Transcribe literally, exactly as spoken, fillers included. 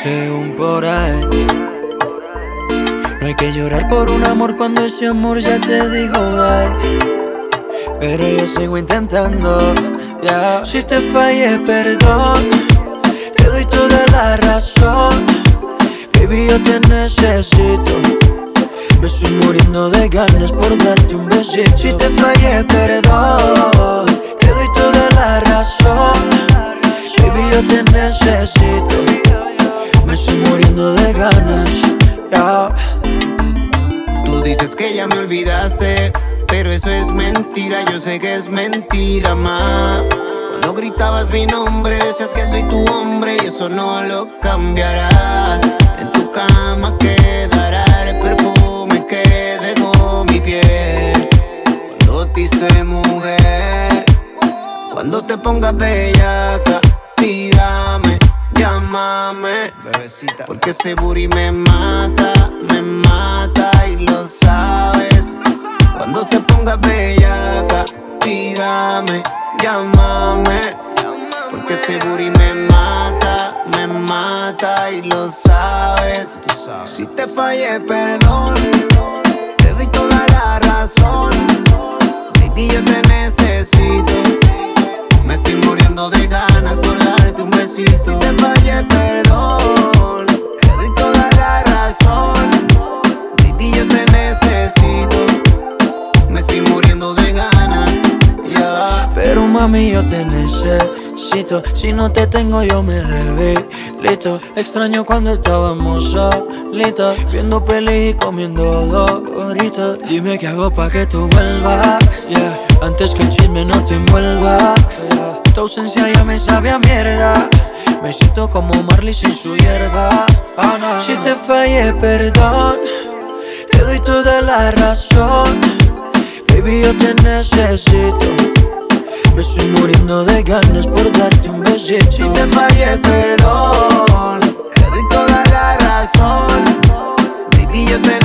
Según por ahí, no hay que llorar por un amor cuando ese amor ya te dijo bye. Pero yo sigo intentando, yeah. Si te fallé, perdón, te doy toda la razón. Baby, yo te necesito. Me estoy muriendo de ganas por darte un besito. Si te fallé, perdón, te doy toda la razón. Baby, yo te necesito. Me estoy muriendo de ganas, yeah. Tú dices que ya me olvidaste, pero eso es mentira, yo sé que es mentira, ma. Cuando gritabas mi nombre, decías que soy tu hombre y eso no lo cambiarás. En tu cama quedará el perfume que dejó mi piel cuando te hice mujer. Cuando te pongas bellaca, tírame, llámame, bebecita, porque ese booty me mata, me mata y lo sabes. Cuando te pongas bellaca, tírame, llámame, porque ese booty me mata, me mata y lo sabes. Si te fallé, perdón, te doy toda la razón. Baby, yo te necesito. Me estoy muriendo de ganas por darte un besito. Si te fallé, perdón, te doy toda la razón. Baby, yo te necesito. Me estoy muriendo de ganas, yeah. Pero mami, yo te necesito. Si no te tengo, yo me debilito. Extraño cuando estábamos solitos, viendo pelis y comiendo doritos. Dime qué hago pa' que tú vuelvas, yeah. Antes que el chisme no te envuelva, yeah. Tu ausencia ya me sabe a mierda. Me siento como Marley sin su hierba, oh, no. Si te fallé, perdón, te doy toda la razón. Baby, yo te necesito. Me estoy muriendo de ganas por darte un besito. Si te fallé, perdón, te doy toda la razón. Baby, yo te